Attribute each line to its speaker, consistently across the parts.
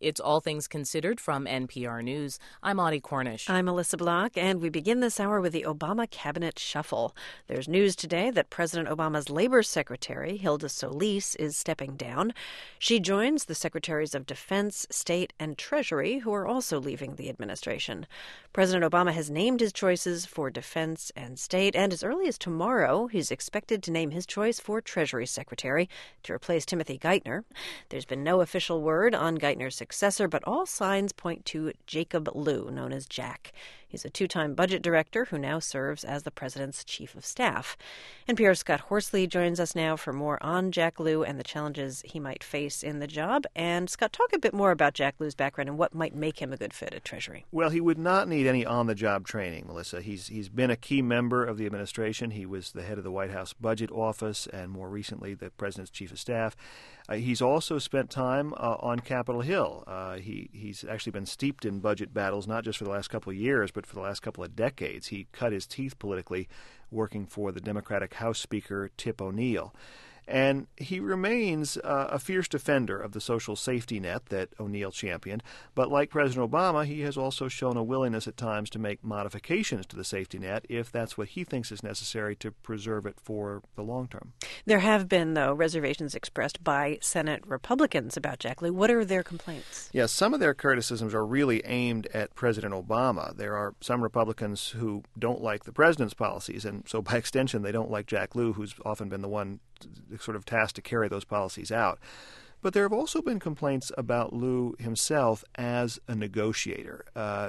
Speaker 1: It's All Things Considered from NPR News. I'm Audie Cornish.
Speaker 2: I'm Melissa Block, and we begin this hour with the Obama cabinet shuffle. There's news today that President Obama's Labor Secretary, Hilda Solis, is stepping down. She joins the Secretaries of Defense, State, and Treasury, who are also leaving the administration. President Obama has named his choices for Defense and State, and as early as tomorrow, he's expected to name his choice for Treasury Secretary to replace Timothy Geithner. There's been no official word on Geithner's successor, but all signs point to Jacob Lew, known as Jack. He's a two-time budget director who now serves as the president's chief of staff. NPR's Scott Horsley joins us now for more on Jack Lew and the challenges he might face in the job. And Scott, talk a bit more about Jack Lew's background and what might make him a good fit at Treasury.
Speaker 3: Well, he would not need any on-the-job training, Melissa. He's been a key member of the administration. He was the head of the White House Budget Office and more recently the president's chief of staff. He's also spent time on Capitol Hill. He's actually been steeped in budget battles, not just for the last couple of years, but for the last couple of decades. He cut his teeth politically working for the Democratic House Speaker Tip O'Neill. And he remains a fierce defender of the social safety net that O'Neill championed. But like President Obama, he has also shown a willingness at times to make modifications to the safety net if that's what he thinks is necessary to preserve it for the long term.
Speaker 2: There have been, though, reservations expressed by Senate Republicans about Jack Lew. What are their complaints?
Speaker 3: Yes, some of their criticisms are really aimed at President Obama. There are some Republicans who don't like the president's policies, and so by extension, they don't like Jack Lew, who's often been the one sort of tasked to carry those policies out. But there have also been complaints about Lew himself as a negotiator.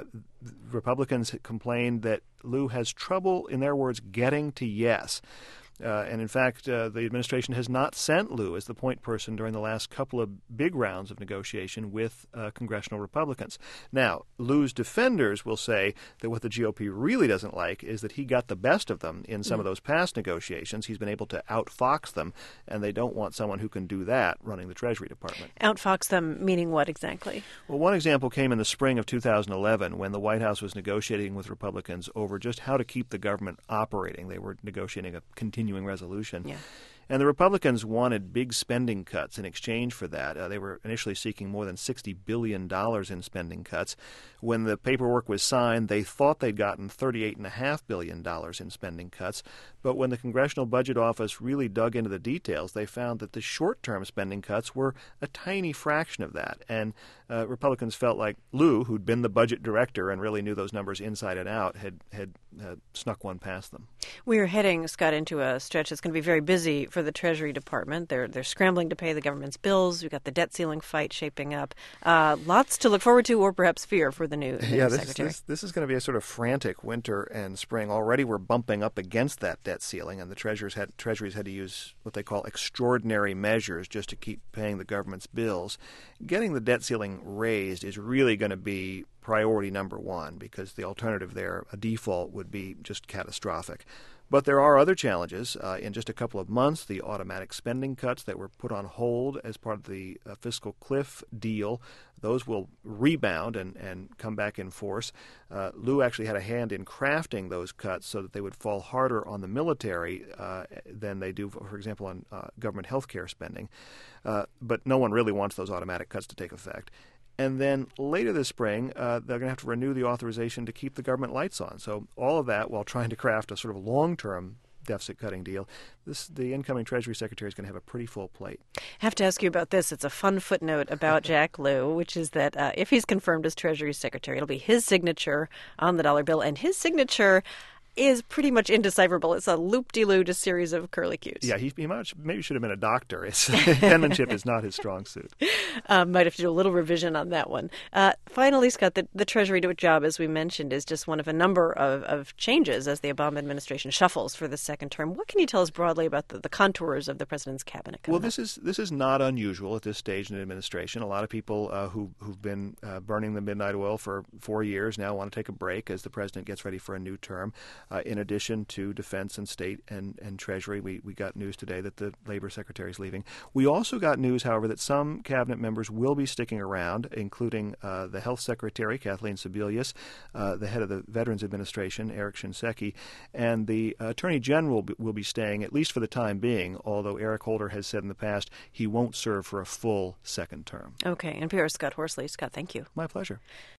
Speaker 3: Republicans complained that Lew has trouble, in their words, getting to yes. And in fact, the administration has not sent Lew as the point person during the last couple of big rounds of negotiation with congressional Republicans. Now, Lew's defenders will say that what the GOP really doesn't like is that he got the best of them in some of those past negotiations. He's been able to outfox them, and they don't want someone who can do that running the Treasury Department.
Speaker 2: Outfox them, meaning what exactly?
Speaker 3: Well, one example came in the spring of 2011 when the White House was negotiating with Republicans over just how to keep the government operating. They were negotiating a continuing resolution.
Speaker 2: Yeah.
Speaker 3: And the Republicans wanted big spending cuts in exchange for that. They were initially seeking more than $60 billion in spending cuts. When the paperwork was signed, they thought they'd gotten $38.5 billion in spending cuts. But when the Congressional Budget Office really dug into the details, they found that the short-term spending cuts were a tiny fraction of that. And Republicans felt like Lew, who'd been the budget director and really knew those numbers inside and out, had snuck one past them.
Speaker 2: We are heading, Scott, into a stretch that's going to be very busy for the Treasury Department. They're scrambling to pay the government's bills. We've got the debt ceiling fight shaping up. Lots to look forward to or perhaps fear for the new secretary.
Speaker 3: This is going to be a sort of frantic winter and spring. Already we're bumping up against that debt ceiling, and the treasuries had to use what they call extraordinary measures just to keep paying the government's bills. Getting the debt ceiling raised is really going to be priority number one because the alternative there, a default, would be just catastrophic. But there are other challenges. In just a couple of months, the automatic spending cuts that were put on hold as part of the fiscal cliff deal, those will rebound and come back in force. Lew actually had a hand in crafting those cuts so that they would fall harder on the military than they do, for example, on government health care spending. But no one really wants those automatic cuts to take effect. And then later this spring, they're going to have to renew the authorization to keep the government lights on. So all of that while trying to craft a sort of long-term deficit-cutting deal. The incoming Treasury Secretary is going to have a pretty full plate.
Speaker 2: I have to ask you about this. It's a fun footnote about Jack Lew, which is that if he's confirmed as Treasury Secretary, it'll be his signature on the dollar bill, and his signature is pretty much indecipherable. It's a loop-de-loop, a series of curlicues.
Speaker 3: Yeah, he maybe should have been a doctor. Penmanship is not his strong suit.
Speaker 2: Might have to do a little revision on that one. Finally, Scott, the Treasury job, as we mentioned, is just one of a number of changes as the Obama administration shuffles for the second term. What can you tell us broadly about the contours of the president's cabinet?
Speaker 3: Well, this is not unusual at this stage in the administration. A lot of people who've been burning the midnight oil for 4 years now want to take a break as the president gets ready for a new term. in addition to Defense and State and Treasury. We got news today that the Labor Secretary is leaving. We also got news, however, that some cabinet members will be sticking around, including the Health Secretary, Kathleen Sebelius, the head of the Veterans Administration, Eric Shinseki, and the Attorney General will be staying, at least for the time being, although Eric Holder has said in the past he won't serve for a full second term.
Speaker 2: Okay. NPR's Scott Horsley. Scott, thank you.
Speaker 3: My pleasure.